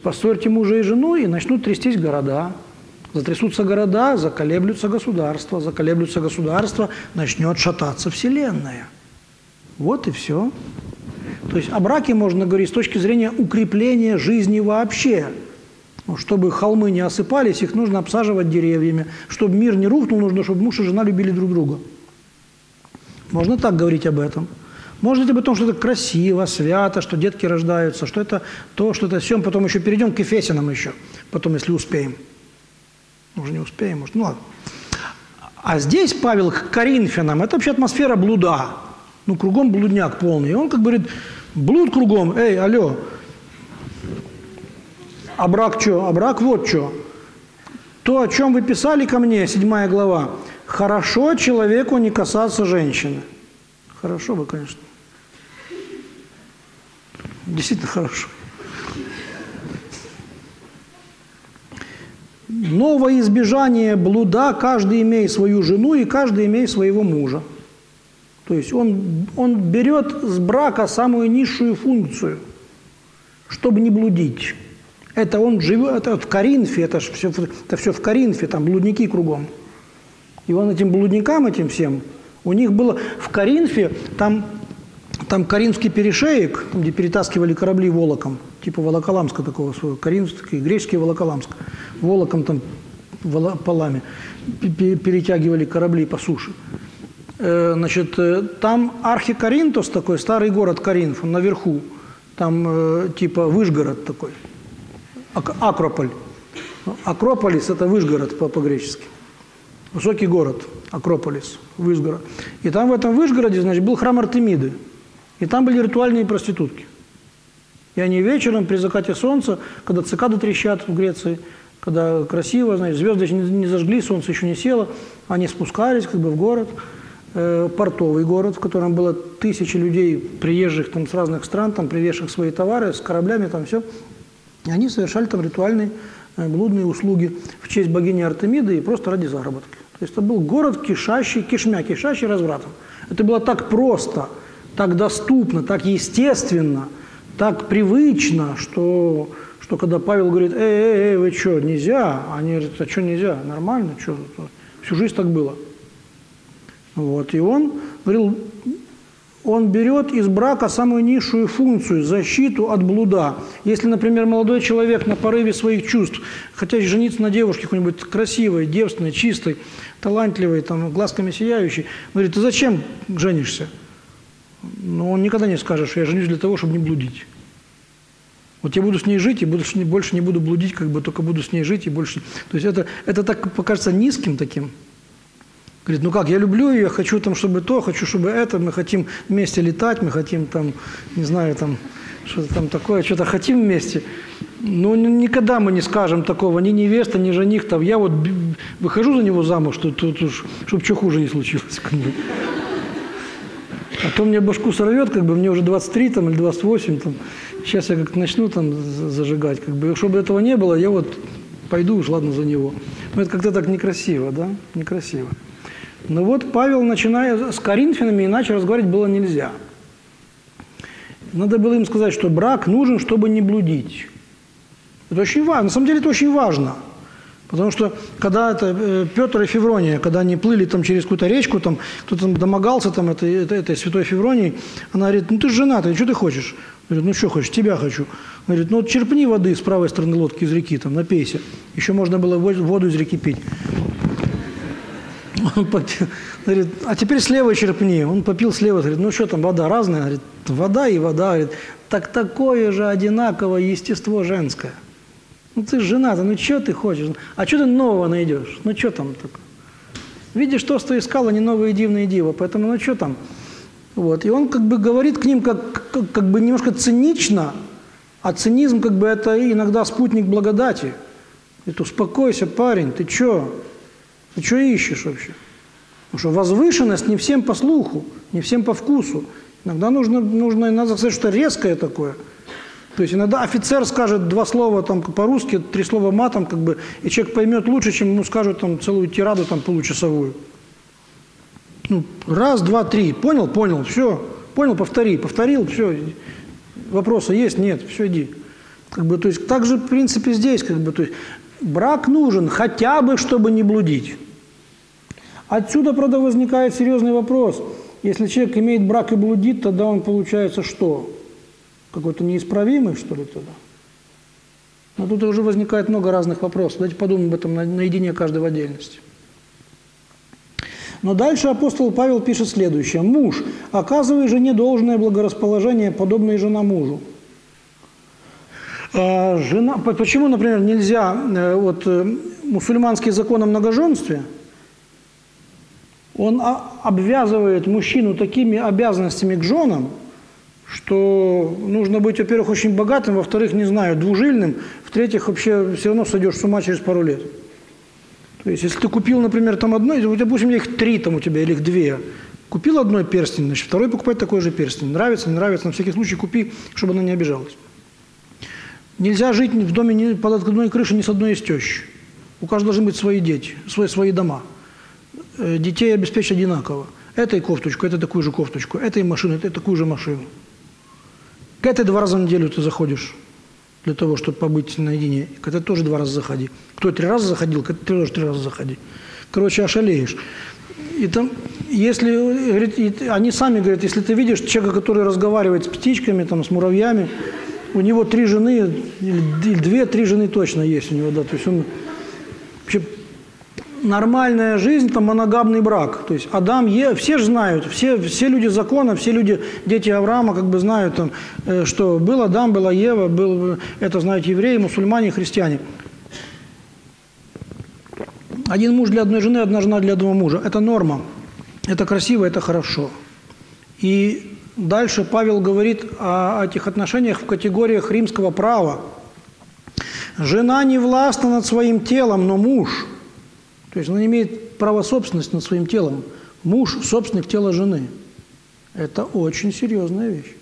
Поссорьте мужа и жену, и начнут трястись города. Затрясутся города, заколеблются государства, начнет шататься Вселенная. Вот и все. То есть о браке можно говорить с точки зрения укрепления жизни вообще. Чтобы холмы не осыпались, их нужно обсаживать деревьями. Чтобы мир не рухнул, нужно, чтобы муж и жена любили друг друга. Можно так говорить об этом. Можно говорить об том, что это красиво, свято, что детки рождаются, что это то, что это все. Потом еще перейдем к Ефесянам еще, потом, если успеем. Уже не успеем, может, ну ладно. А здесь Павел к Коринфянам, это вообще атмосфера блуда. Ну, кругом блудняк полный. И он как говорит, блуд кругом, эй, алло. А брак что? А брак вот что. То, о чем вы писали ко мне, 7 глава. Хорошо человеку не касаться женщины. Хорошо бы, конечно. Действительно хорошо. Но во избежание блуда каждый имеет свою жену и каждый имеет своего мужа. То есть он берет с брака самую низшую функцию, чтобы не блудить. Это он живет, это в Коринфе, это все в Коринфе, там блудники кругом. И он этим блудникам, этим всем, у них было в Коринфе, там Коринфский перешеек, где перетаскивали корабли волоком, типа Волоколамска такого своего, Коринфский, греческий Волоколамск, волоком там полами перетягивали корабли по суше. Значит, там Архикоринтос такой, старый город Коринф, он наверху, там типа Вышгород такой, Акрополь. Акрополис – это Вышгород по-гречески. Высокий город, Акрополис, Вышгород. И там в этом Вышгороде, значит, был храм Артемиды. И там были ритуальные проститутки. И они вечером при закате солнца, когда цикады трещат в Греции, когда красиво, значит, звезды еще не зажгли, солнце еще не село, они спускались как бы в город, портовый город, в котором было 1000 людей, приезжих там с разных стран, там привезших свои товары, с кораблями, там все. И они совершали там ритуальные блудные услуги в честь богини Артемиды и просто ради заработка. То есть это был город, кишащий развратом. Это было так просто, так доступно, так естественно, так привычно, что когда Павел говорит, вы что, нельзя? Они говорят, а что нельзя? Нормально, что? Всю жизнь так было. Вот. И он говорил, он берет из брака самую низшую функцию – защиту от блуда. Если, например, молодой человек на порыве своих чувств, хотя жениться на девушке какой-нибудь красивой, девственной, чистой, талантливой, там, глазками сияющей, говорит, ты зачем женишься? Но он никогда не скажет, что я женюсь для того, чтобы не блудить. Вот я буду с ней жить, и больше не буду блудить, как бы только буду с ней жить и больше. То есть это так покажется низким таким. Говорит, ну как, я люблю ее, хочу там, чтобы то, хочу, чтобы это, мы хотим вместе летать, мы хотим там, не знаю, там, что-то там такое, что-то хотим вместе. Но никогда мы не скажем такого, ни невеста, ни жених, там, я вот выхожу за него замуж, чтобы что хуже не случилось. Как бы. А то мне башку сорвет, как бы, мне уже 23 там, или 28, там, сейчас я как-то начну там зажигать, как бы, чтобы этого не было, я вот пойду уж, ладно, за него. Но это как-то так некрасиво, да, некрасиво. Но вот Павел, начиная с Коринфянами, иначе разговаривать было нельзя. Надо было им сказать, что брак нужен, чтобы не блудить. Это очень важно. На самом деле это очень важно. Потому что когда Петр и Феврония, когда они плыли там через какую-то речку, там кто-то там домогался там, этой святой Февронии, она говорит, ну ты же женатый, что ты хочешь? Говорит, ну что хочешь, тебя хочу. Говорит, ну вот черпни воды с правой стороны лодки из реки, там, напейся. Еще можно было воду из реки пить. Он попил, говорит, а теперь слева черпни. Он попил слева, говорит, ну что там, вода разная? Говорит, вода и вода. Говорит, так такое же одинаковое естество женское. Ну ты женатый, ну что ты хочешь? А что ты нового найдешь? Ну что там такое? Видишь, то, что искал, а не новые дивные дива. Поэтому ну что там? Вот. И он как бы говорит к ним как бы немножко цинично, а цинизм как бы это иногда спутник благодати. Говорит, успокойся, парень, ты что? Ты что ищешь вообще? Потому что возвышенность не всем по слуху, не всем по вкусу. Иногда надо сказать что-то резкое такое. То есть иногда офицер скажет 2 слова там, по-русски, 3 слова матом, как бы, и человек поймет лучше, чем ему скажут там, целую тираду там, получасовую. Ну, 1, 2, 3. Понял? Понял. Все. Понял? Повтори. Повторил? Все. Вопросы есть? Нет. Все, иди. Как бы, то есть, так же, в принципе, здесь, как бы, то есть, брак нужен хотя бы, чтобы не блудить. Отсюда, правда, возникает серьезный вопрос. Если человек имеет брак и блудит, тогда он получается что? Какой-то неисправимый, что ли, тогда? Но тут уже возникает много разных вопросов. Давайте подумаем об этом наедине, каждый в отдельности. Но дальше апостол Павел пишет следующее. «Муж, оказывай жене должное благорасположение, подобное жена мужу». Почему, например, нельзя, мусульманский закон о многоженстве, он обвязывает мужчину такими обязанностями к женам, что нужно быть, во-первых, очень богатым, во-вторых, не знаю, двужильным, в-третьих, вообще все равно сойдешь с ума через пару лет. То есть, если ты купил, например, там одно, допустим, их 3 там у тебя, или их 2, купил одной перстень, значит, второй покупать такой же перстень. Нравится, не нравится, на всякий случай купи, чтобы она не обижалась. Нельзя жить в доме под одной крышей ни с одной из тещ. У каждого должны быть свои дети, свои дома. Детей обеспечить одинаково. Этой кофточку, это такую же кофточку, этой машину, это такую же машину. К этой 2 раза в неделю ты заходишь для того, чтобы побыть наедине. К этой тоже 2 раза заходи. Кто 3 раза заходил, к этой тоже 3 раза заходи. Короче, ошалеешь. И там, если, говорит, они сами говорят, если ты видишь человека, который разговаривает с птичками, там, с муравьями, у него 3 жены, или 2-3 жены точно есть у него, да, то есть он вообще нормальная жизнь, там моногамный брак, то есть Адам, все же знают, все люди закона, все люди, дети Авраама, как бы знают, там, что был Адам, была Ева, это знают евреи, мусульмане, христиане. 1 муж для одной жены, 1 жена для одного мужа, это норма, это красиво, это хорошо. И дальше Павел говорит о этих отношениях в категориях римского права. Жена не властна над своим телом, но муж. То есть она имеет право собственности над своим телом. Муж – собственник тела жены. Это очень серьезная вещь.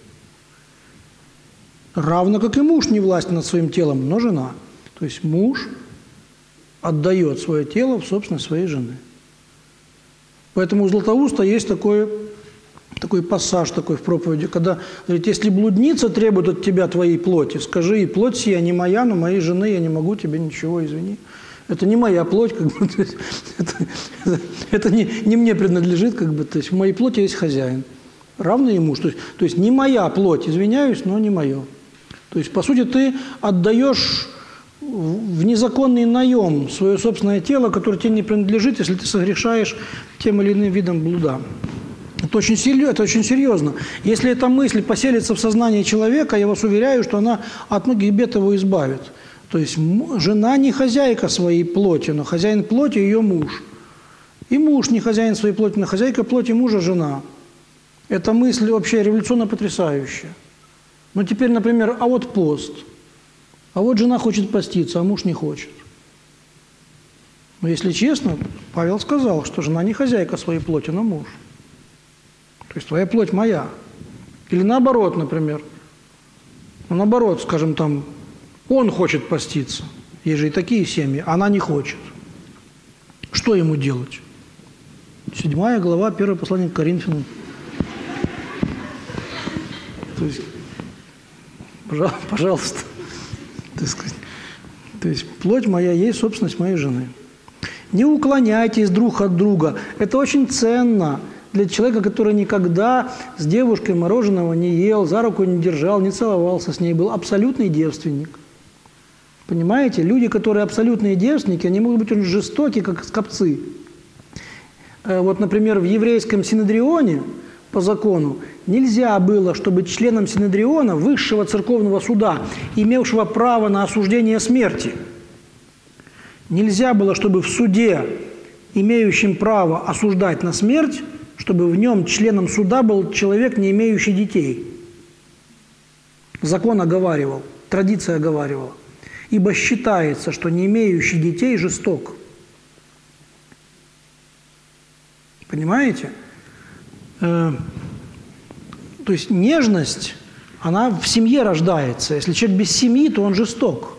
Равно как и муж не властен над своим телом, но жена. То есть муж отдает свое тело в собственность своей жены. Поэтому у Златоуста есть такой пассаж такой в проповеди, когда говорит, если блудница требует от тебя твоей плоти, скажи, и плоть сия не моя, но моей жены, я не могу тебе ничего, извини. Это не моя плоть, как бы, то есть, это не мне принадлежит, как бы, то есть в моей плоти есть хозяин, равный и муж. То есть не моя плоть, извиняюсь, но не мое. То есть, по сути, ты отдаешь в незаконный наем свое собственное тело, которое тебе не принадлежит, если ты согрешаешь тем или иным видом блуда. Это очень серьезно. Если эта мысль поселится в сознании человека, я вас уверяю, что она от многих бед его избавит. То есть жена не хозяйка своей плоти, но хозяин плоти ее муж. И муж не хозяин своей плоти, но хозяйка плоти мужа жена. Эта мысль вообще революционно потрясающая. Ну теперь, например, а вот пост. А вот жена хочет поститься, а муж не хочет. Но если честно, Павел сказал, что жена не хозяйка своей плоти, но муж. То есть твоя плоть моя. Или наоборот, например. Ну, наоборот, скажем, там, он хочет поститься. Есть же и такие семьи. Она не хочет. Что ему делать? 7 глава, 1 послание к Коринфянам. То есть, пожалуйста. То есть, плоть моя есть собственность моей жены. Не уклоняйтесь друг от друга. Это очень ценно. Для человека, который никогда с девушкой мороженого не ел, за руку не держал, не целовался с ней, был абсолютный девственник. Понимаете? Люди, которые абсолютные девственники, они могут быть очень жестоки, как скопцы. Вот, например, в еврейском синедрионе по закону нельзя было, чтобы членам синедриона, высшего церковного суда, имевшего право на осуждение смерти, нельзя было, чтобы в суде, имеющем право осуждать на смерть, чтобы в нем членом суда был человек, не имеющий детей. Закон оговаривал, традиция оговаривала. Ибо считается, что не имеющий детей жесток. Понимаете? То есть нежность, она в семье рождается. Если человек без семьи, то он жесток.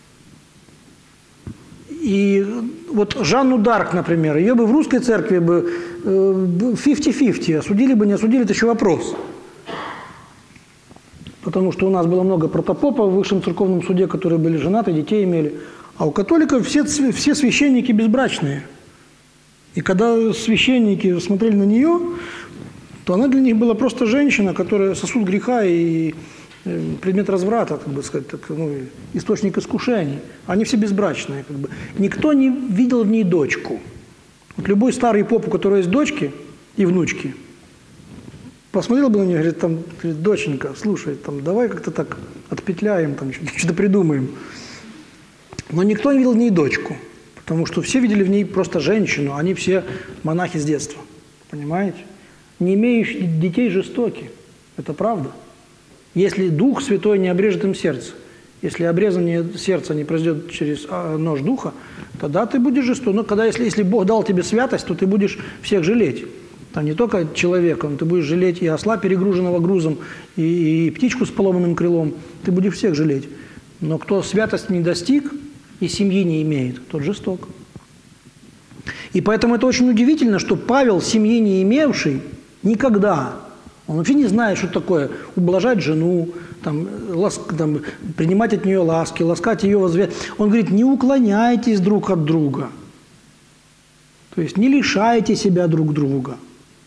И вот Жанну Дарк, например, ее бы в русской церкви бы 50-50, осудили бы, не осудили, это еще вопрос. Потому что у нас было много протопопов в высшем церковном суде, которые были женаты, детей имели. А у католиков все священники безбрачные. И когда священники смотрели на нее, то она для них была просто женщина, которая сосуд греха и предмет разврата, как бы сказать, так, ну, источник искушений. Они все безбрачные. Как бы. Никто не видел в ней дочку. Вот любой старый поп, у которого есть дочки и внучки, посмотрел бы на нее и говорит, там, доченька, слушай, там, давай как-то так отпетляем, там, что-то придумаем. Но никто не видел в ней дочку, потому что все видели в ней просто женщину, они все монахи с детства, понимаете? Не имеющие детей жестоки, это правда. Если Дух Святой не обрежет им сердце, если обрезание сердца не произойдет через нож Духа, тогда ты будешь жесток. Но если Бог дал тебе святость, то ты будешь всех жалеть. Там не только человека, но ты будешь жалеть и осла, перегруженного грузом, и птичку с поломанным крылом. Ты будешь всех жалеть. Но кто святости не достиг и семьи не имеет, тот жесток. И поэтому это очень удивительно, что Павел, семьи не имевший, никогда, он вообще не знает, что такое ублажать жену, принимать от нее ласки, ласкать ее возвет. Он говорит, не уклоняйтесь друг от друга. То есть не лишайте себя друг друга.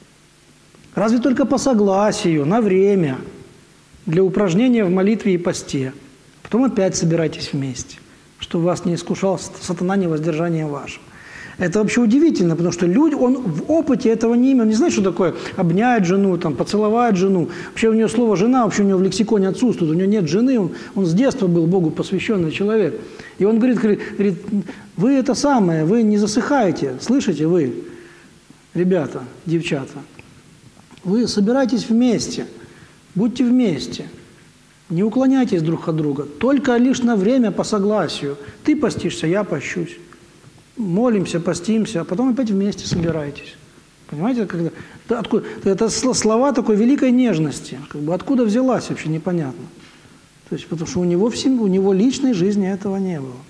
Разве только по согласию, на время, для упражнения в молитве и посте. Потом опять собирайтесь вместе, чтобы вас не искушал сатана невоздержанием вашим. Это вообще удивительно, потому что он в опыте этого не имел. Он не знает, что такое обнять жену, там, поцеловать жену. Вообще у нее слово «жена» вообще у него в лексиконе отсутствует. У него нет жены, он с детства был Богу посвященный человек. И он говорит, вы это самое, вы не засыхаете, слышите вы, ребята, девчата. Вы собирайтесь вместе, будьте вместе. Не уклоняйтесь друг от друга, только лишь на время по согласию. Ты постишься, я пощусь. Молимся, постимся, а потом опять вместе собирайтесь. Понимаете, это слова такой великой нежности. Как бы откуда взялась, вообще непонятно. То есть, потому что у него личной жизни этого не было.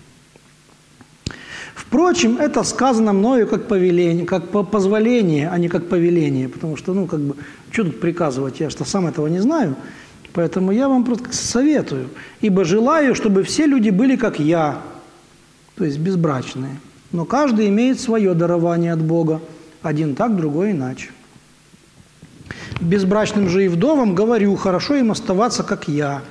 Впрочем, это сказано мною как повеление, как позволение, а не как повеление. Потому что, что тут приказывать, я что сам этого не знаю. Поэтому я вам просто советую. Ибо желаю, чтобы все люди были как я, то есть безбрачные. Но каждый имеет свое дарование от Бога. Один так, другой иначе. Безбрачным же и вдовам говорю, хорошо им оставаться, как я.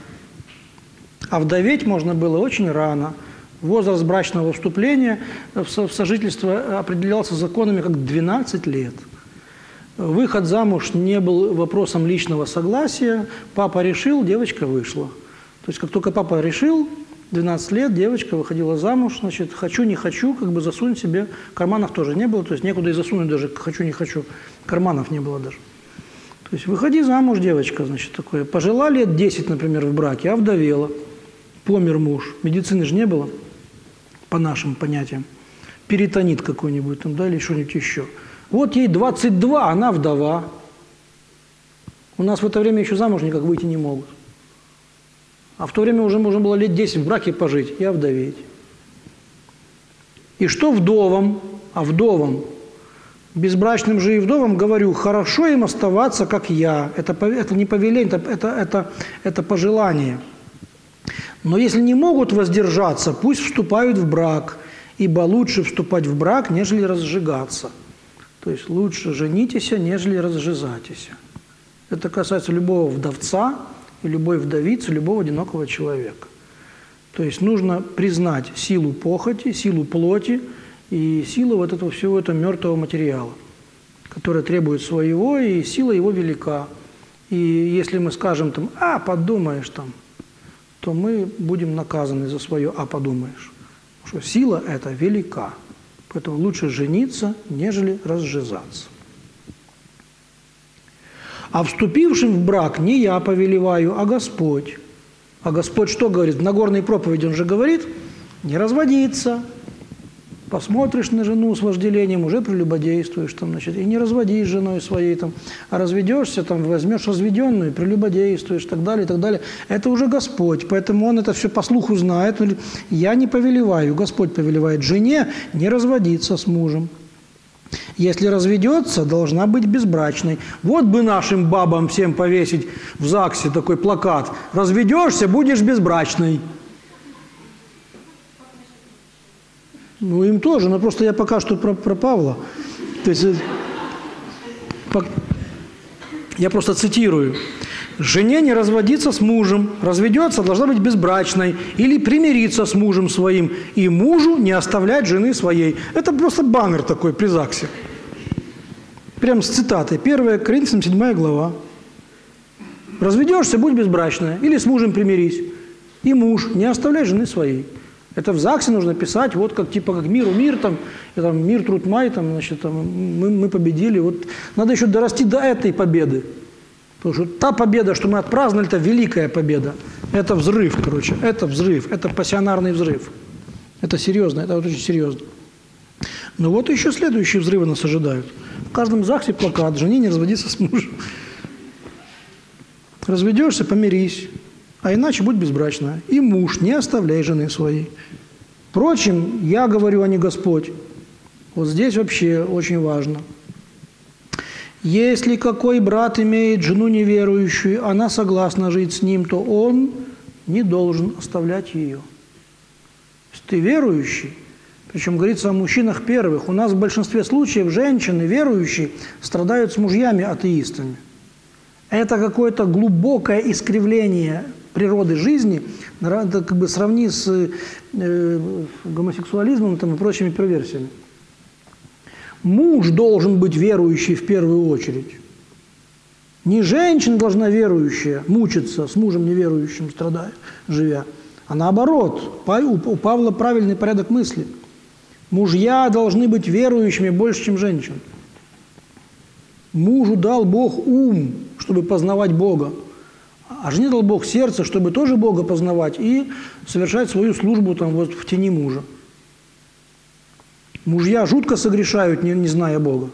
А вдоветь можно было очень рано. Возраст брачного вступления в сожительство определялся законами как 12 лет. Выход замуж не был вопросом личного согласия. Папа решил, девочка вышла. То есть как только папа решил, 12 лет девочка выходила замуж, значит, хочу, не хочу, засунь себе. Карманов тоже не было, то есть некуда и засунуть даже, хочу, не хочу. Карманов не было даже. То есть выходи замуж, девочка, значит, такое. Пожила лет 10, например, в браке, овдовела. Помер муж. Медицины же не было, по нашим понятиям. Перитонит какой-нибудь там, да, или что-нибудь еще. Вот ей 22, она вдова. У нас в это время еще замуж никак выйти не могут. А в то время уже можно было лет 10 в браке пожить и овдоветь. И что вдовам, безбрачным же и вдовам говорю, хорошо им оставаться, как я. Это не повеление, это пожелание. Но если не могут воздержаться, пусть вступают в брак, ибо лучше вступать в брак, нежели разжигаться. То есть лучше женитесь, нежели разжизатесь. Это касается любого вдовца, и любой вдовицы, любого одинокого человека. То есть нужно признать силу похоти, силу плоти и силу вот этого всего этого мертвого материала, который требует своего, и сила его велика. И если мы скажем там, подумаешь там, то мы будем наказаны за свое подумаешь. Потому что сила эта велика. Поэтому лучше жениться, нежели разжизаться. А вступившим в брак не я повелеваю, а Господь. А Господь что говорит? В Нагорной проповеди он же говорит, не разводиться. Посмотришь на жену с вожделением, уже прелюбодействуешь, и не разводись с женой своей, а разведешься, возьмешь разведенную, прелюбодействуешь, и так далее, и так далее. Это уже Господь, поэтому он это все по слуху знает. Я не повелеваю, Господь повелевает жене не разводиться с мужем. Если разведется, должна быть безбрачной. Вот бы нашим бабам всем повесить в ЗАГСе такой плакат. Разведешься, будешь безбрачной. Ну, им тоже, но просто я пока что про Павла. То есть, я просто цитирую. Жене не разводиться с мужем, разведется, должна быть безбрачной или примириться с мужем своим, и мужу не оставлять жены своей. Это просто баннер такой при ЗАГСе. Прям с цитатой. 1 Коринфянам 7 глава. Разведешься, будь безбрачная, или с мужем примирись, и муж не оставляй жены своей. Это в ЗАГСе нужно писать, вот как типа как миру мир, там мир, труд, май, там, значит, там, мы победили. Вот надо еще дорасти до этой победы. Потому что та победа, что мы отпраздновали, это великая победа. Это взрыв, короче, это взрыв, это пассионарный взрыв. Это серьезно, это вот очень серьезно. Но вот еще следующие взрывы нас ожидают. В каждом ЗАГСе плакат «Жене не разводиться с мужем». Разведешься, помирись, а иначе будь безбрачна. И муж не оставляй жены своей. Впрочем, я говорю, а не Господь. Вот здесь вообще очень важно. Если какой брат имеет жену неверующую, она согласна жить с ним, то он не должен оставлять ее. Если ты верующий, причем говорится о мужчинах первых, у нас в большинстве случаев женщины верующие страдают с мужьями атеистами. Это какое-то глубокое искривление природы жизни, это как бы сравни с гомосексуализмом там, и прочими перверсиями. Муж должен быть верующий в первую очередь. Не женщина должна верующая мучиться с мужем неверующим, страдая, живя, а наоборот. У Павла правильный порядок мысли. Мужья должны быть верующими больше, чем женщины. Мужу дал Бог ум, чтобы познавать Бога, а жене дал Бог сердце, чтобы тоже Бога познавать и совершать свою службу там, вот, в тени мужа. Мужья жутко согрешают, не зная Бога.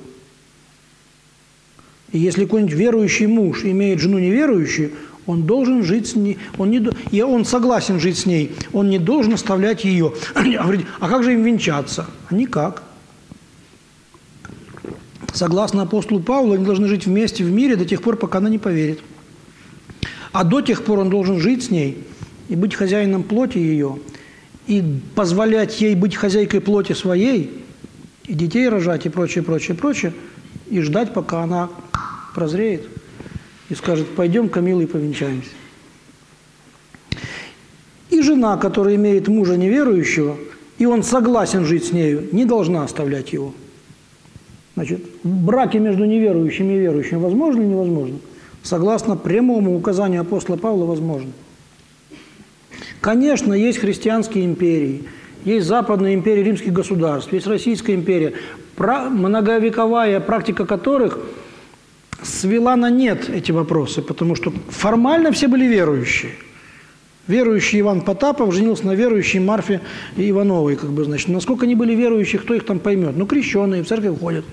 И если какой-нибудь верующий муж имеет жену неверующую, он должен жить с ней, и он согласен жить с ней, он не должен оставлять ее. А как же им венчаться? А никак. Согласно апостолу Павлу, они должны жить вместе в мире до тех пор, пока она не поверит. А до тех пор он должен жить с ней и быть хозяином плоти ее, и позволять ей быть хозяйкой плоти своей, и детей рожать, и прочее, прочее, прочее, и ждать, пока она прозреет и скажет: пойдем-ка, милый, повенчаемся. И жена, которая имеет мужа неверующего, и он согласен жить с нею, не должна оставлять его. Значит, браки между неверующими и верующими возможно или невозможно? Согласно прямому указанию апостола Павла, возможно. Конечно, есть христианские империи, есть западные империи римских государств, есть Российская империя, многовековая практика которых свела на нет эти вопросы, потому что формально все были верующие. Верующий Иван Потапов женился на верующей Марфе Ивановой, как бы, значит. Насколько они были верующие, кто их там поймет? Ну, крещеные, в церковь ходят.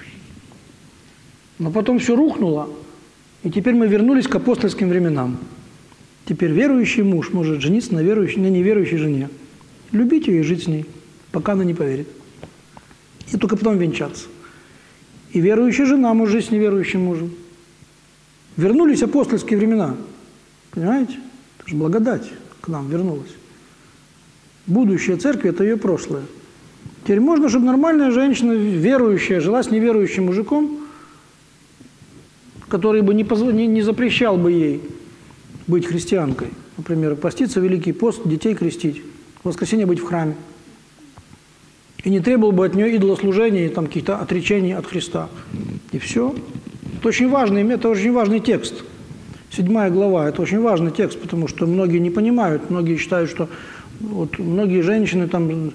Но потом все рухнуло, и теперь мы вернулись к апостольским временам. Теперь верующий муж может жениться на неверующей жене. Любить ее и жить с ней, пока она не поверит. И только потом венчаться. И верующая жена может жить с неверующим мужем. Вернулись апостольские времена. Понимаете? Это же благодать к нам вернулась. Будущее церкви – это ее прошлое. Теперь можно, чтобы нормальная женщина, верующая, жила с неверующим мужиком, который бы не запрещал бы ей быть христианкой. Например, поститься Великий пост, детей крестить, в воскресенье быть в храме. И не требовал бы от нее идолослужения, там, каких-то отречений от Христа. И все. Это очень важный текст. 7 глава – это очень важный текст, потому что многие не понимают, многие считают, что вот многие женщины там,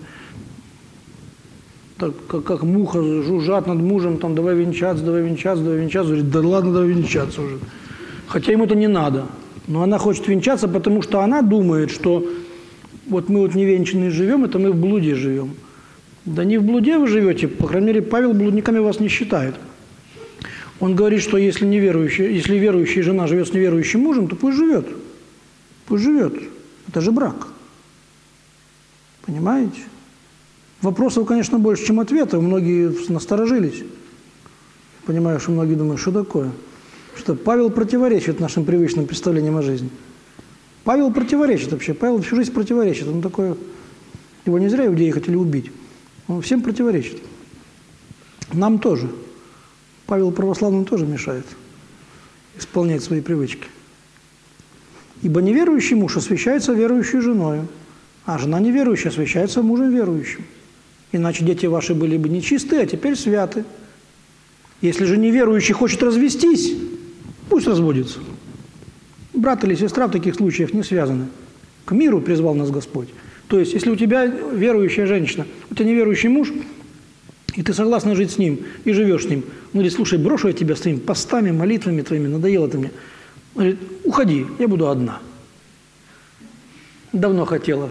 так, как муха, жужжат над мужем, там, давай венчаться, давай венчаться, давай венчаться. Говорит, да ладно, давай венчаться уже. Хотя ему это не надо. Но она хочет венчаться, потому что она думает, что вот мы вот невенчанные живем, это мы в блуде живем. Да не в блуде вы живете, по крайней мере, Павел блудниками вас не считает. Он говорит, что если верующая жена живет с неверующим мужем, то пусть живет. Пусть живет. Это же брак. Понимаете? Вопросов, конечно, больше, чем ответов. Многие насторожились. Понимаю, что многие думают, что такое? Что Павел противоречит нашим привычным представлениям о жизни. Павел противоречит вообще. Павел всю жизнь противоречит. Он такой... Его не зря иудеи хотели убить. Он всем противоречит. Нам тоже. Павел православным тоже мешает исполнять свои привычки. Ибо неверующий муж освящается верующей женою, а жена неверующая освящается мужем верующим. Иначе дети ваши были бы нечистые, а теперь святы. Если же неверующий хочет развестись, пусть разводится. Брат или сестра в таких случаях не связаны. К миру призвал нас Господь. То есть, если у тебя верующая женщина, у тебя неверующий муж, и ты согласна жить с ним, и живешь с ним, он говорит, слушай, брошу я тебя с твоими постами, молитвами твоими, надоело ты мне. Он говорит, уходи, я буду одна. Давно хотела.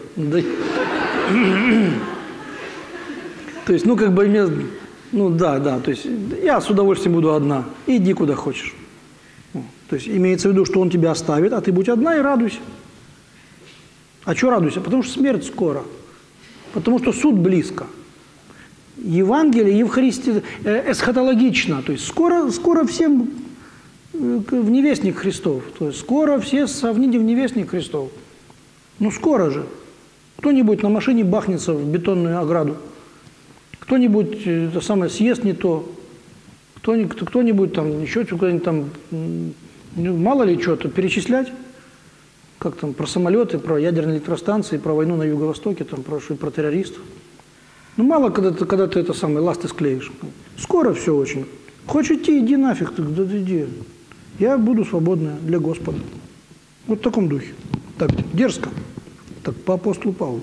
То есть, как бы, то есть, я с удовольствием буду одна, иди куда хочешь. То есть, имеется в виду, что он тебя оставит, а ты будь одна и радуйся. А что радуйся? Потому что смерть скоро. Потому что суд близко. Евангелие, Евхаристия эсхатологично. То есть скоро всем в невестник Христов. То есть скоро все совните в невестник Христов. Скоро же. Кто-нибудь на машине бахнется в бетонную ограду. Кто-нибудь съест не то. Кто-нибудь там еще что-нибудь там, мало ли что-то, перечислять. Как там, про самолеты, про ядерные электростанции, про войну на Юго-Востоке, там, про террористов. Мало, когда ты это самое, ласты склеишь. Скоро все очень. Хочешь идти, иди нафиг, ты иди. Я буду свободная для Господа. Вот в таком духе. Так, дерзко. Так, по апостолу Павлу.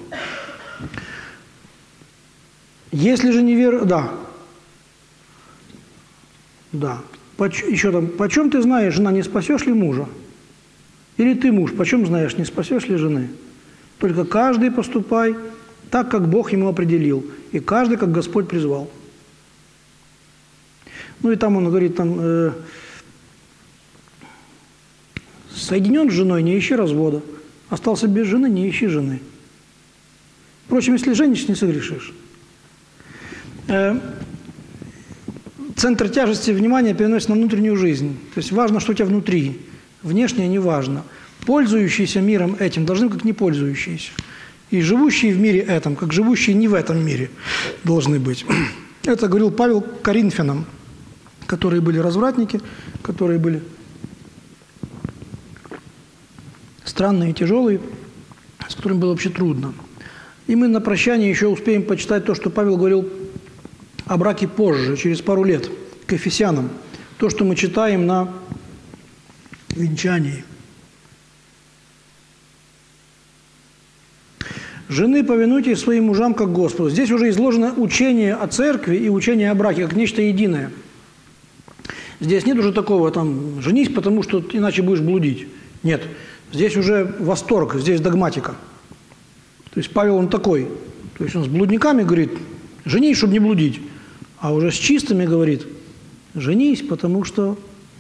Если же Да. Еще там, почем ты знаешь, жена, не спасешь ли мужа? Или ты, муж, почем знаешь, не спасешь ли жены? Только каждый поступай так, как Бог ему определил, и каждый, как Господь призвал. И там он говорит, соединен с женой, не ищи развода. Остался без жены, не ищи жены. Впрочем, если женишься, не согрешишь. Центр тяжести внимания переносится на внутреннюю жизнь. То есть важно, что у тебя внутри. Внешнее не важно. Пользующиеся миром этим должны как не пользующиеся. И живущие в мире этом, как живущие не в этом мире, должны быть. Это говорил Павел Коринфянам, которые были развратники, которые были странные и тяжелые, с которыми было вообще трудно. И мы на прощание еще успеем почитать то, что Павел говорил о браке позже, через пару лет, к Ефесянам. То, что мы читаем на венчании. «Жены, повинуйтесь своим мужам, как Господу». Здесь уже изложено учение о церкви и учение о браке, как нечто единое. Здесь нет уже такого, женись, потому что иначе будешь блудить. Нет. Здесь уже восторг, здесь догматика. То есть Павел, он такой. То есть он с блудниками говорит, женись, чтобы не блудить. А уже с чистыми говорит, женись, потому что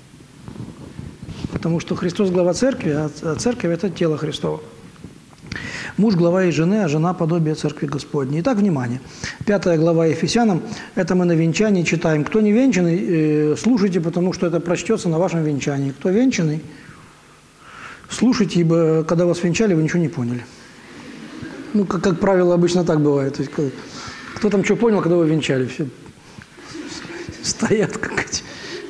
Христос глава церкви, а церковь – это тело Христово. Муж – глава и жены, а жена – подобие церкви Господней. Итак, внимание. 5 глава Ефесянам, это мы на венчании читаем. Кто не венчанный, слушайте, потому что это прочтется на вашем венчании. Кто венчанный, слушайте, ибо когда вас венчали, вы ничего не поняли. Как правило, обычно так бывает. То есть, кто там что понял, когда вы венчали? Все стоят как эти.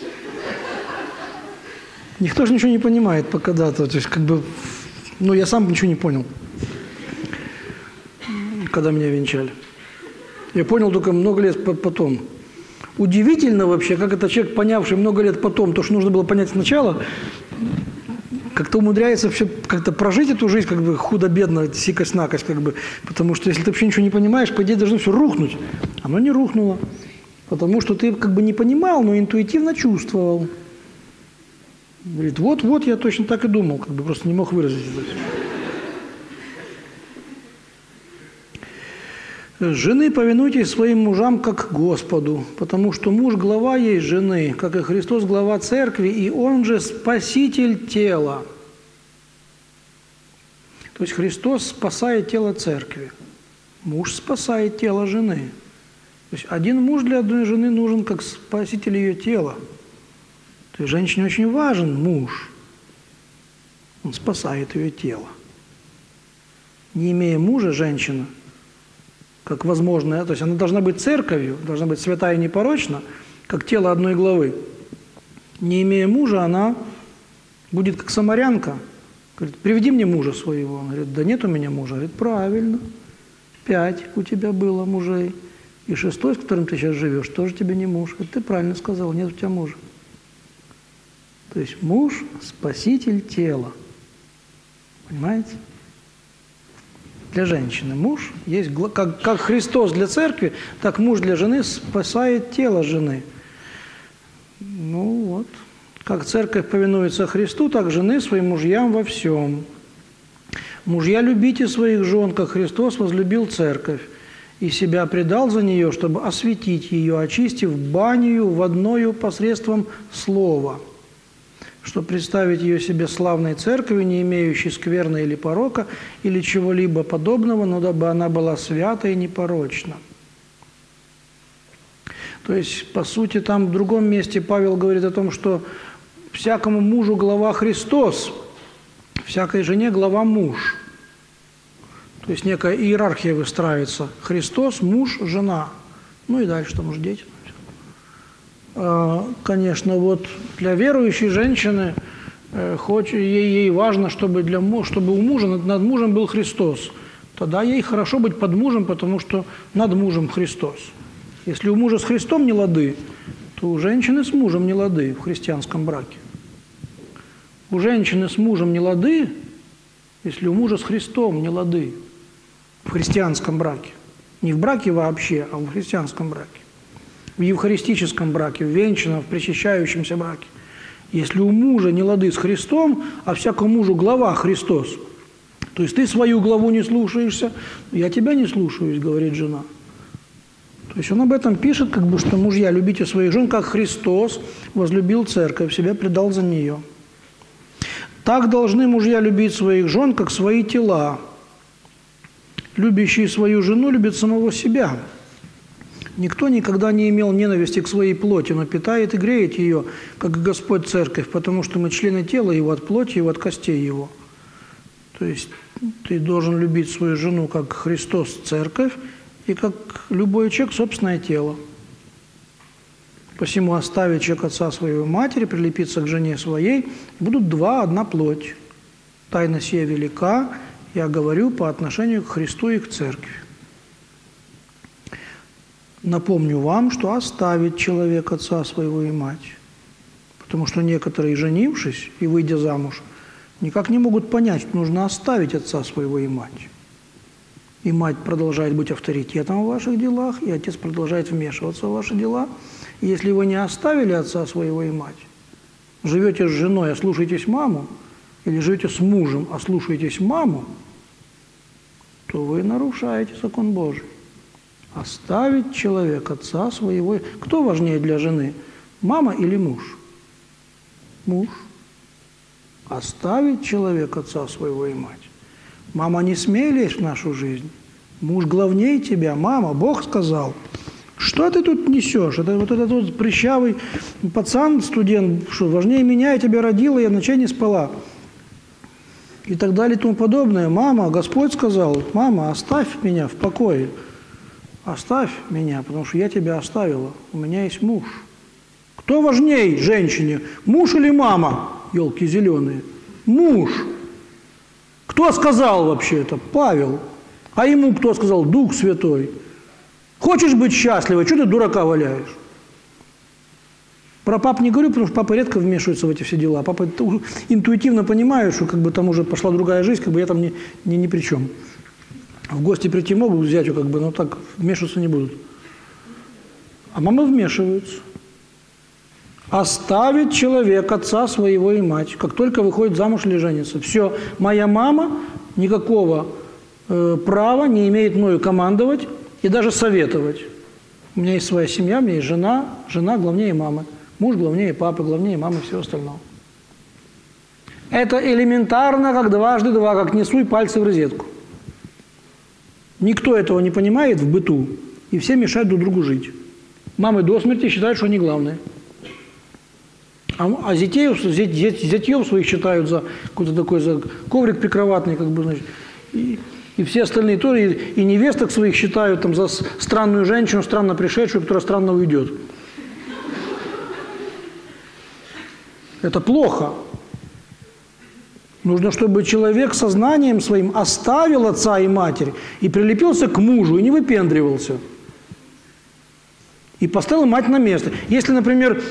Никто же ничего не понимает пока то есть я сам ничего не понял, когда меня венчали. Я понял только много лет потом. Удивительно вообще, как этот человек, понявший много лет потом то, что нужно было понять сначала, как-то умудряется все как-то прожить эту жизнь худо-бедно, сикость-накость, потому что если ты вообще ничего не понимаешь, по идее должно все рухнуть. Оно не рухнуло, потому что ты не понимал, но интуитивно чувствовал. Говорит, вот я точно так и думал, просто не мог выразить это. Жены, повинуйтесь своим мужам, как Господу, потому что муж – глава есть жены, как и Христос – глава церкви, и Он же спаситель тела. То есть Христос спасает тело церкви. Муж спасает тело жены. То есть один муж для одной жены нужен как спаситель ее тела. То есть женщине очень важен муж. Он спасает ее тело. Не имея мужа, женщина, как возможно, то есть она должна быть церковью, должна быть святая и непорочна, как тело одной главы. Не имея мужа, она будет как самарянка. Говорит, приведи мне мужа своего. Он говорит, да нет у меня мужа. Говорит, правильно, 5 у тебя было мужей. И 6, с которым ты сейчас живешь, тоже тебе не муж. Говорит, ты правильно сказал, нет у тебя мужа. То есть муж – спаситель тела. Понимаете? Для женщины муж есть, как Христос для церкви, так муж для жены спасает тело жены. Ну вот, как церковь повинуется Христу, так жены своим мужьям во всем. Мужья, любите своих жен, как Христос возлюбил церковь, и себя предал за нее, чтобы осветить ее, очистив банию водною посредством слова, чтобы представить ее себе славной церковью, не имеющей скверны или порока, или чего-либо подобного, но дабы она была свята и непорочна. То есть, по сути, там в другом месте Павел говорит о том, что всякому мужу глава Христос, всякой жене глава муж. То есть некая иерархия выстраивается. Христос, муж, жена. Ну и дальше там уже дети. Конечно, вот для верующей женщины ей важно, чтобы у мужа, над мужем был Христос. Тогда ей хорошо быть под мужем, потому что над мужем Христос. Если у мужа с Христом не лады, то у женщины с мужем не лады в христианском браке. У женщины с мужем не лады, если у мужа с Христом не лады в христианском браке. Не в браке вообще, а в христианском браке. В евхаристическом браке, в венчанном, в причащающемся браке. Если у мужа не лады с Христом, а всякому мужу глава Христос, то есть ты свою главу не слушаешься, я тебя не слушаюсь, говорит жена. То есть он об этом пишет, как бы, что мужья, любите своих жен, как Христос возлюбил церковь, себя предал за нее. Так должны мужья любить своих жен, как свои тела. Любящий свою жену любит самого себя. Никто никогда не имел ненависти к своей плоти, но питает и греет ее, как Господь церковь, потому что мы члены тела его, от плоти его, от костей его. То есть ты должен любить свою жену, как Христос церковь, и как любой человек собственное тело. Посему оставит человек отца своего и матери, прилепиться к жене своей, будут два, одна плоть. Тайна сия велика, я говорю по отношению к Христу и к церкви. Напомню вам, что оставит человек отца своего и мать. Потому что некоторые, женившись и выйдя замуж, никак не могут понять, что нужно оставить отца своего и мать. И мать продолжает быть авторитетом в ваших делах, и отец продолжает вмешиваться в ваши дела. И если вы не оставили отца своего и мать, живете с женой, а слушаетесь маму, или живете с мужем, а слушаетесь маму, то вы нарушаете закон Божий. Оставить человек отца своего. Кто важнее для жены, мама или муж? Муж. Оставить человек отца своего и мать. Мама, не смей лезть в нашу жизнь. Муж главнее тебя. Мама, Бог сказал. Что ты тут несешь? Это вот этот вот прыщавый пацан, студент, что важнее меня, я тебя родила, я ночей не спала. И так далее и тому подобное. Мама, Господь сказал, мама, оставь меня в покое. Оставь меня, потому что я тебя оставила. У меня есть муж. Кто важнее женщине? Муж или мама? Елки зеленые. Муж. Кто сказал вообще это? Павел. А ему кто сказал? Дух Святой. Хочешь быть счастливой? Что ты дурака валяешь? Про пап не говорю, потому что папа редко вмешивается в эти все дела. Папа интуитивно понимает, что как бы там уже пошла другая жизнь, как бы я там ни при чем. В гости прийти могут взять, как бы, но так вмешиваться не будут. А мамы вмешиваются. Оставить человек отца своего и мать, как только выходит замуж или женится. Все, моя мама никакого права не имеет мною командовать и даже советовать. У меня есть своя семья, у меня есть жена главнее мамы, муж главнее папы, главнее мамы и всего остального. Это элементарно, как 2 × 2, как не суй пальцы в розетку. Никто этого не понимает в быту, и все мешают друг другу жить. Мамы до смерти считают, что они главные. А зятьев своих считают за какой-то такой за коврик прикроватный, как бы, значит. И все остальные тоже, и невесток своих считают там, за странную женщину, странно пришедшую, которая странно уйдет. Это плохо. Нужно, чтобы человек сознанием своим оставил отца и матерь и прилепился к мужу, и не выпендривался. И поставил мать на место. Если, например,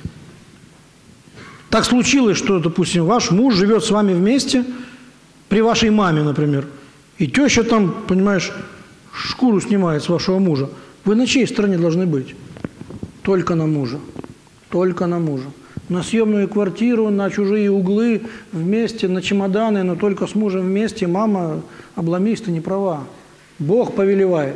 так случилось, что, допустим, ваш муж живет с вами вместе, при вашей маме, например, и теща там, понимаешь, шкуру снимает с вашего мужа, вы на чьей стороне должны быть? Только на мужа. Только на мужа. На съемную квартиру, на чужие углы, вместе, на чемоданы, но только с мужем вместе. Мама, обломись, ты не права. Бог повелевает.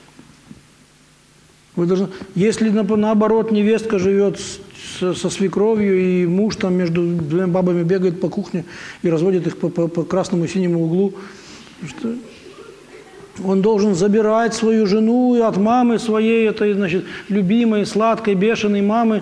Вы должны... Если, наоборот, невестка живет со свекровью, и муж там между двумя бабами бегает по кухне и разводит их по красному и синему углу, что... Он должен забирать свою жену от мамы своей, этой, значит, любимой, сладкой, бешеной мамы,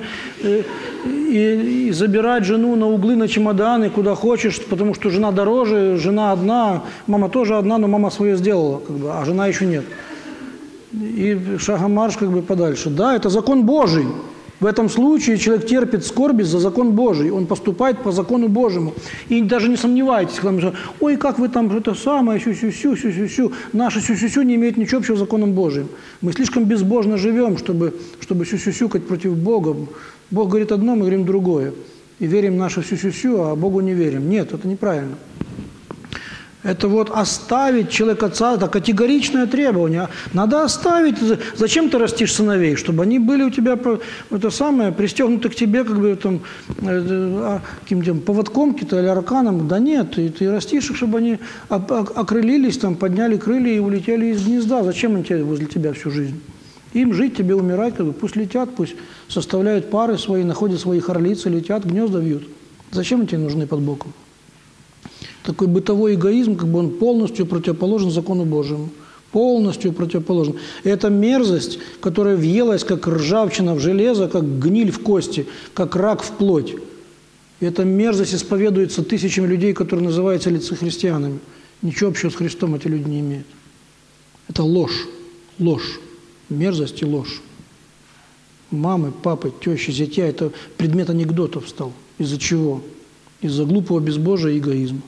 и забирать жену на углы, на чемоданы, куда хочешь, потому что жена дороже, жена одна, мама тоже одна, но мама свое сделала, как бы, а жена еще нет. И шагом марш как бы подальше. Да, это закон Божий. В этом случае человек терпит скорби за закон Божий. Он поступает по закону Божьему. И даже не сомневайтесь, когда мы говорим, ой, как вы там это самое, сю-сю-сю. Наше сю-сю-сю не имеет ничего общего с законом Божьим. Мы слишком безбожно живем, чтобы сю-сю-сюкать против Бога. Бог говорит одно, мы говорим другое. И верим в наше сю-сю-сю, а Богу не верим. Нет, это неправильно. Это вот оставить человека отца, это категоричное требование. Надо оставить. Зачем ты растишь сыновей? Чтобы они были у тебя это самое, пристегнуты к тебе как бы там, каким-то поводком или арканом. Да нет, ты растишь их, чтобы они окрылились, там, подняли крылья и улетели из гнезда. Зачем они возле тебя всю жизнь? Им жить, тебе умирать, как бы, пусть летят, пусть составляют пары свои, находят своих орлиц и летят, гнезда вьют. Зачем они тебе нужны под боком? Такой бытовой эгоизм, как бы он полностью противоположен закону Божьему. Полностью противоположен. И это мерзость, которая въелась, как ржавчина в железо, как гниль в кости, как рак в плоть. И эта мерзость исповедуется тысячами людей, которые называются лицехристианами. Ничего общего с Христом эти люди не имеют. Это ложь. Ложь. Мерзость и ложь. Мамы, папы, тещи, зятья – это предмет анекдотов стал. Из-за чего? Из-за глупого безбожия и эгоизма.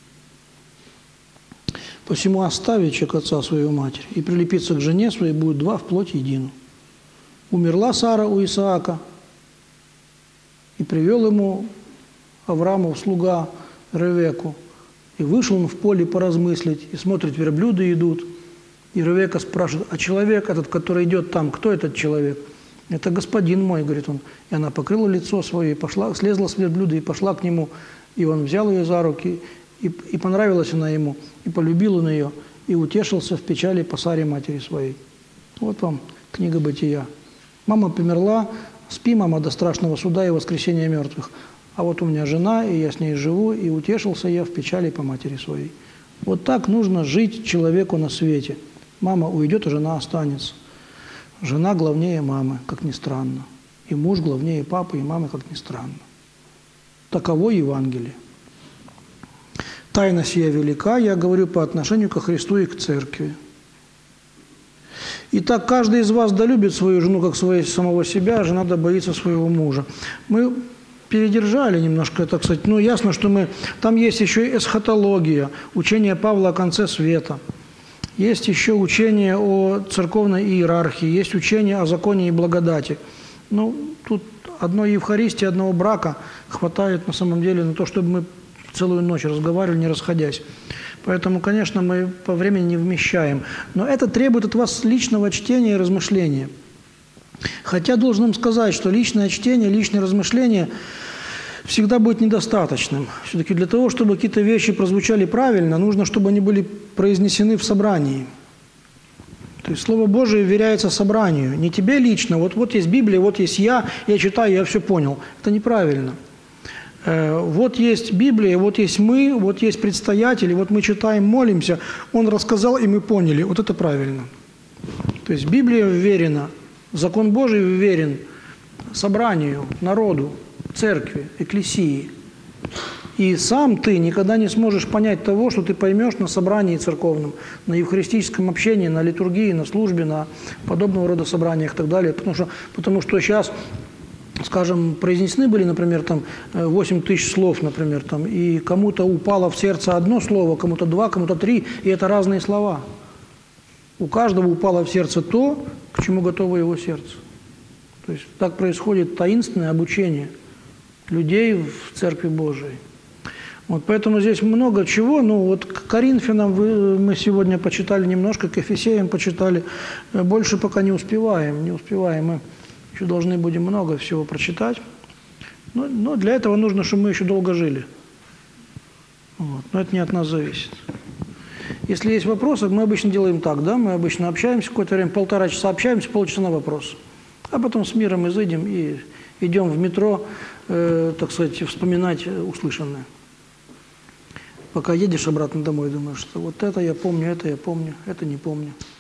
Посему оставить человек отца свою матерь и прилепиться к жене своей будет два в плоть едину. Умерла Сара у Исаака, и привел ему Авраамов слуга Ревеку. И вышел он в поле поразмыслить, и смотрит, верблюды идут. И Ревека спрашивает, а человек этот, который идет там, кто этот человек? Это господин мой, говорит он. И она покрыла лицо свое, и пошла, слезла с верблюда и пошла к нему. И он взял ее за руки, и понравилась она ему, и полюбил он ее, и утешился в печали по Саре матери своей. Вот вам книга Бытия. Мама померла, спи, мама, до страшного суда и воскресения мертвых. А вот у меня жена, и я с ней живу, и утешился я в печали по матери своей. Вот так нужно жить человеку на свете. Мама уйдет, а жена останется. Жена главнее мамы, как ни странно. И муж главнее папы и мамы, как ни странно. Таково Евангелие. Тайна сия велика, я говорю по отношению ко Христу и к Церкви. Итак, каждый из вас долюбит свою жену, как самого себя, а жена да боится своего мужа. Мы передержали немножко, так сказать, но ясно, что там есть еще и эсхатология, учение Павла о конце света. Есть еще учение о церковной иерархии, есть учение о законе и благодати. Ну, тут одной Евхаристии, одного брака хватает на самом деле на то, чтобы мы целую ночь разговаривали, не расходясь. Поэтому, конечно, мы по времени не вмещаем. Но это требует от вас личного чтения и размышления. Хотя должен вам сказать, что личное чтение, личное размышление всегда будет недостаточным. Все-таки для того, чтобы какие-то вещи прозвучали правильно, нужно, чтобы они были произнесены в собрании. То есть Слово Божие вверяется собранию. Не тебе лично, вот есть Библия, вот есть я читаю, я все понял. Это неправильно. Вот есть Библия, вот есть мы, вот есть предстоятели, вот мы читаем, молимся, он рассказал, и мы поняли. Вот это правильно. То есть Библия вверена, закон Божий вверен собранию, народу, церкви, экклесии. И сам ты никогда не сможешь понять того, что ты поймешь на собрании церковном, на евхаристическом общении, на литургии, на службе, на подобного рода собраниях и так далее. Потому что сейчас, скажем, произнесены были, например, там 8 тысяч слов, например, там, и кому-то упало в сердце одно слово, кому-то два, кому-то три, и это разные слова. У каждого упало в сердце то, к чему готово его сердце. То есть так происходит таинственное обучение людей в Церкви Божией. Вот поэтому здесь много чего. Ну вот к Коринфянам мы сегодня почитали немножко, к Ефесеям почитали. Больше пока не успеваем. Мы еще должны будем много всего прочитать. Но для этого нужно, чтобы мы еще долго жили. Вот. Но это не от нас зависит. Если есть вопросы, мы обычно делаем так, да? Мы обычно общаемся какое-то время, 1,5 часа общаемся, полчаса на вопрос. А потом с миром изыдем и идем в метро, так сказать, вспоминать услышанное. Пока едешь обратно домой, думаешь, что вот это я помню, это не помню.